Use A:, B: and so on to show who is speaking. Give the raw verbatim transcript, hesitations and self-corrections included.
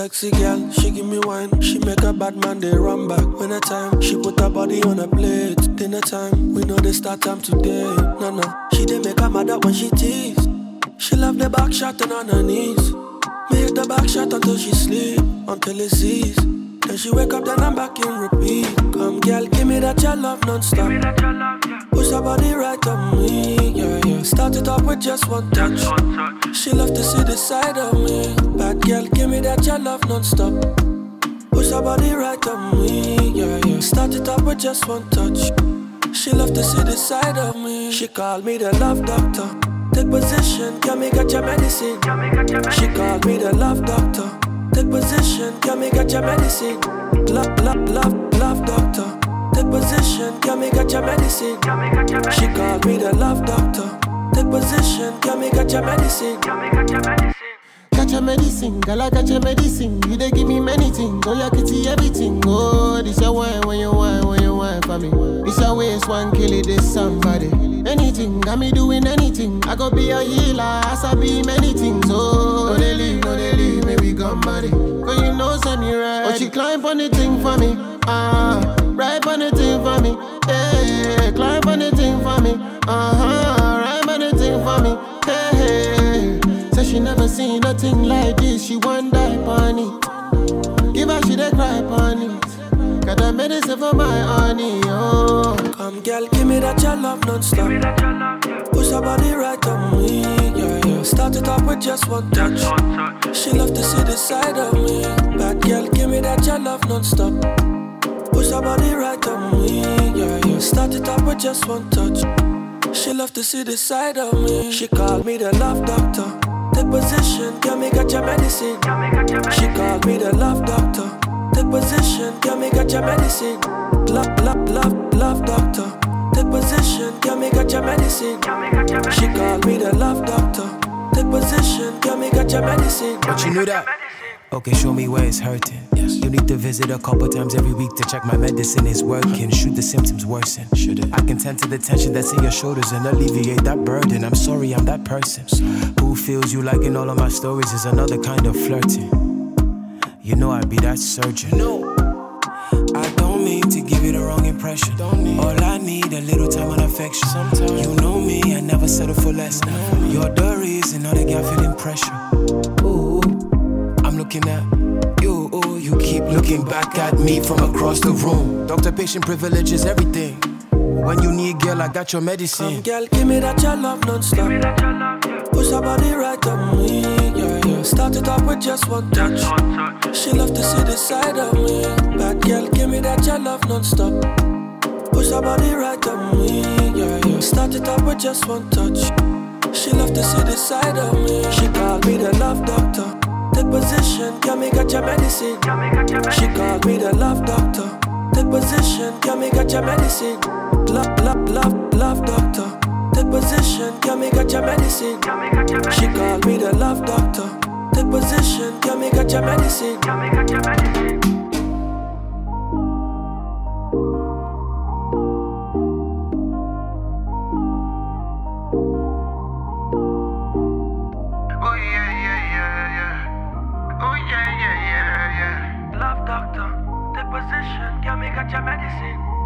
A: Sexy girl, she give me wine. She make a bad man, they run back. When the time, she put her body on a plate. Dinner time, we know they start time today. No, no, she did make her mad up when she tease. She love the back shot and on her knees. Make the back shot until she sleep, until it sees. Then she wake up, then I'm back in repeat. Come girl, give me that your love non-stop. Push her body right on me, yeah, yeah. Start it up with just one touch. She love to see the side of me. Bad girl, give me that your love non-stop. Push her body right on me, yeah, yeah. Start it up with just one touch. She love to see the side of me. She called me the love doctor. Take position, girl, me got your medicine. She called me the love doctor. Take position, girl, me got your medicine. Love, love, love, love doctor. Take position, girl, me got your medicine. She called me the love doctor. Take position, girl, me got your medicine.
B: Got your medicine, girl, I got your medicine. You dey give me many things, oh yeah, kitty everything. Oh, this your wine, when you wine, when you wine for me. This your waist, one kill it, this somebody. Anything, got me doing anything. I go be a healer, as I be many things. Oh, no they leave, no they leave, maybe come body. Cause you know send me right. Oh, she climb on the thing for me. Ah, uh, right on the thing for me. Hey, climb on the thing for me. Uh-huh, right on the thing for me. Hey, hey. Say she never seen nothing like this. She want die on it. Give her she dey cry on it. Got that medicine for my honey, oh.
A: Come girl, give me that your love non-stop. Push her body right on me, yeah, yeah. Start it up with just one touch. She love to see the side of me. Bad girl, give me that your love non-stop. Push her body right on me, yeah, yeah. Start it up with just one touch. She love to see the side of me. She called me the love doctor. Take position, girl, me got your medicine. She called me the love doctor. Take position, girl, me got your medicine. Love, love, love, love doctor. Take position, girl, me got your medicine. She called me the love doctor. Take position, girl, me got your medicine.
C: But you knew that? Okay, show me where it's hurting. Yes. You need to visit a couple times every week to check my medicine is working. Should the symptoms worsen? Should it? I can tend to the tension that's in your shoulders and alleviate that burden. I'm sorry, I'm that person. Sorry. Who feels you liking all of my stories is another kind of flirting. You know I'd be that surgeon. No, I don't mean to give you the wrong impression. Don't need. All I need a little time and affection. Sometimes. You know me, I never settle for less. No. You're the reason all the girl feeling pressure. Ooh, I'm looking at you. Ooh, you keep looking back at me from across the room. Doctor-patient privilege is everything. When you need, girl, I got your medicine.
A: Come, girl, give me that your love non-stop. Push her body right on me, yeah, yeah. Start it up with just one touch. She love to see the side of me. Bad girl, give me that your love non-stop. Push her body right on me, yeah, yeah. Start it up with just one touch. She love to see the side of me. She called me the love doctor. Take position, girl, me got your medicine. She called me the love doctor. Take position, girl, me got your medicine. Love, love, love, love doctor. Take position, girl, me got your medicine. She called me the love doctor. Take position, girl, me got your medicine.
B: Oh yeah, yeah, yeah, yeah. Oh yeah, yeah, yeah, yeah.
A: Love doctor. Take position, girl, me got your medicine.